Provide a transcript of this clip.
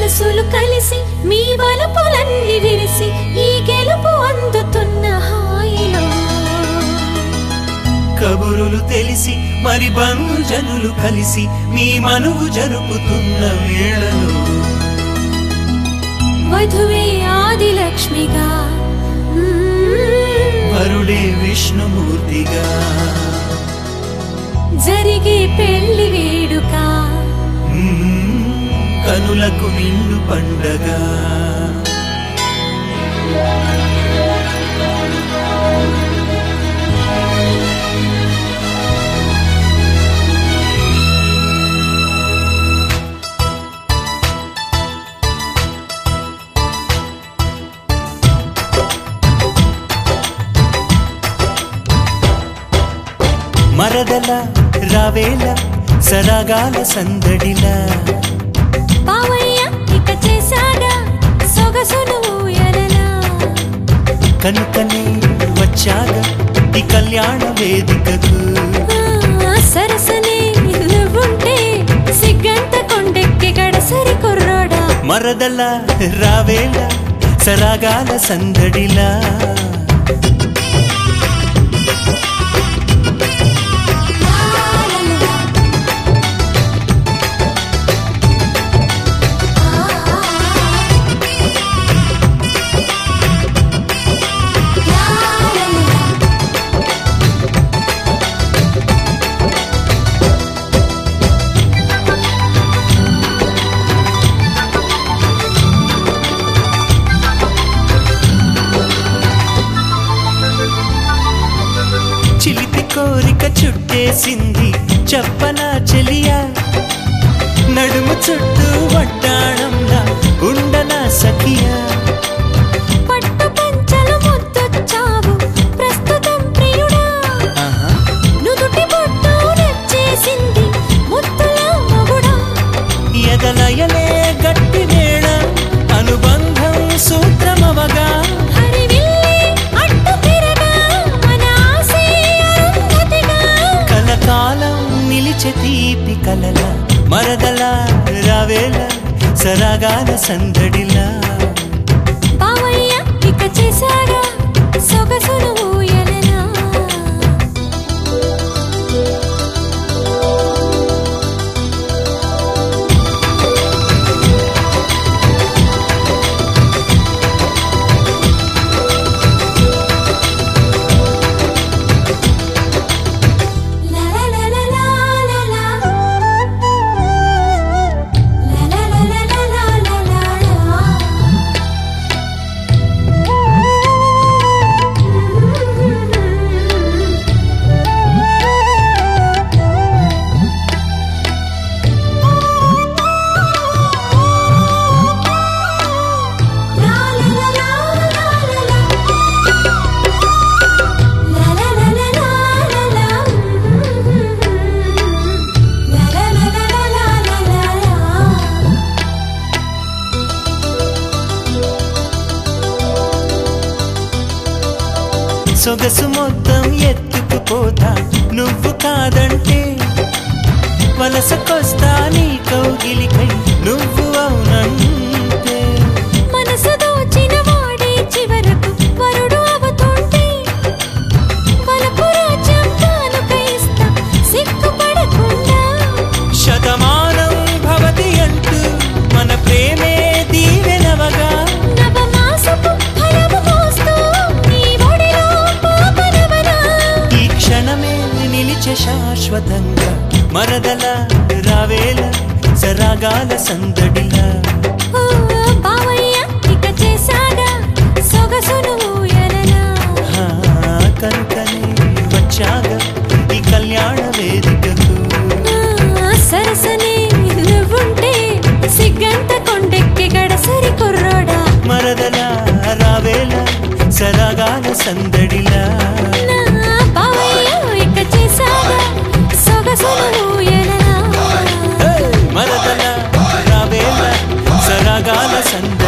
మనసులు కలిసి మీ వలపులన్నీ విరిసి ఈ గెలుపు అందుతున్న హాయిలో కబురులు తెలిసి మరి బంధుజనులు కలిసి మీ మనువు జరుపుతున్న వేళలో వధువే ఆదిలక్ష్మిగా వరుడే విష్ణుమూర్తిగా జరిగే పెళ్లి వేడుక కనులకు నిండు పండగ మరదల రావేల సరాగాల సందడిలా బావయ్య ఇక చేసాగా సొగసును ఊయలలా కనుకనే వచ్చాగా ఈ కళ్యాణ వేదికకు సరసనే నువ్వుంటే సిగ్గంత కొండెక్కి గడసరి కుర్రోడా మరదల రావేల సరాగాల సందడిలా చిలిపి కోరిక చుట్టేసింది చెప్పనా చెలియా నడుము చుట్టూ వడ్డాణంలా ఉండనా సఖియా పట్టు పంచలు ముద్దొచ్చావు ప్రస్తుతం ప్రియుడా నుదుటి బొట్టు నచ్చేసింది ముద్దుల మొగుడా ఎదలయలే గట్టి వేళ అనుబంధం సూత్రమవగా నిలిచే తీపి కలల మరదల రావేల సరాగాల సందడిలా బావయ్య ఇక చేసాగా సొగసును ఊయలలా సొగసు మొత్తం ఎత్తుకుపోతా నువ్వు కాదంటే వలసకొస్తా నీ కౌగిలికై నువ్వు అవునంటే మనసు దోచిన వాడే చివరకు వరుడు అవుతుంటే వలపు రాజ్యం కానుకైస్తా సిగ్గుపడకుండా శతమానం భవతి అంటూ మన ప్రేమే దీవెనవగా నవమాసపు ఫలము మోస్తూ నీ ఒడిలో పాపనవనా ఈ క్షణమే నిలిచే శాశ్వతంగా మరదల రావేల సరాగాల సందడిలా బావయ్య ఇక చేసాగా సొగసును ఊయలలా కనుకనే వచ్చాగా ఈ కళ్యాణ వేదికకు సరసనే నువ్వుంటే సిగ్గంత కొండెక్కి గడసరి కుర్రోడా మరదల రావేల సరాగాల సందడిలా బావయ్య ఇక చేసాగా సొగసును ఊయలలా మరదల రావేల సరాగాల సందడిలా